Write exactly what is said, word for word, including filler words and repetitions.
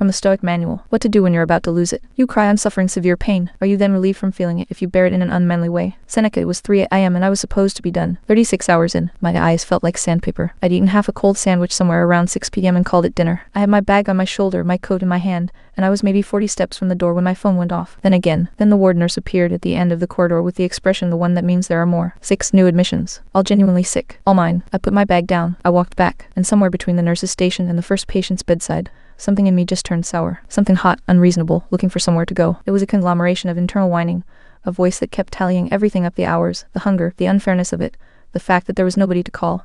from the Stoic manual. What to do when you're about to lose it. You cry, I'm suffering severe pain. Are you then relieved from feeling it if you bear it in an unmanly way? Seneca. It was three a m and I was supposed to be done. thirty-six hours in. My eyes felt like sandpaper. I'd eaten half a cold sandwich somewhere around six p m and called it dinner. I had my bag on my shoulder, my coat in my hand, and I was maybe forty steps from the door when my phone went off. Then again. Then the ward nurse appeared at the end of the corridor with the expression, the one that means there are more. Six new admissions. All genuinely sick. All mine. I put my bag down. I walked back, and somewhere between the nurse's station and the first patient's bedside, something in me just turned sour. Something hot, unreasonable, looking for somewhere to go. It was a conglomeration of internal whining, a voice that kept tallying everything up, the hours, the hunger, the unfairness of it, the fact that there was nobody to call.